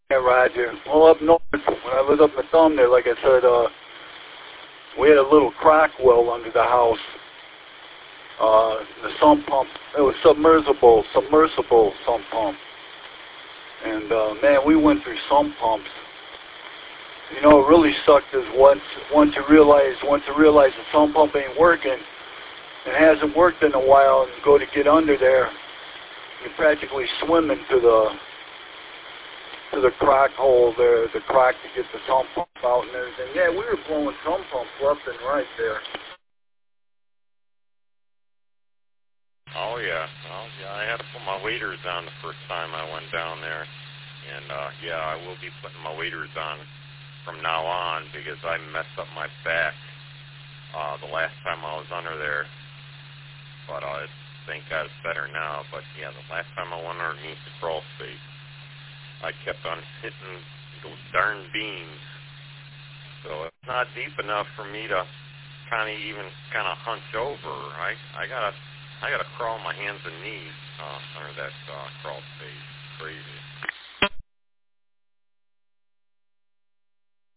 Yeah, Roger. Well, up north, when I was up in Thumbnail, like I said, we had a little crack well under the house. The sump pump, it was submersible sump pump. And, man, we went through sump pumps. You know, it really sucked is once you realize the sump pump ain't working, it hasn't worked in a while, and you go to get under there, you're practically swimming to the crack hole there, the crack to get the sump pump out and everything. Yeah, we were blowing sump pumps left and right there. Oh, yeah. Well, yeah, I had to put my waders on the first time I went down there. And, yeah, I will be putting my waders on from now on because I messed up my back the last time I was under there. But I think that's better now. But, yeah, the last time I went underneath the crawl space, I kept on hitting those darn beams. So it's not deep enough for me to kind of hunch over. I gotta crawl my hands and knees under that crawl space.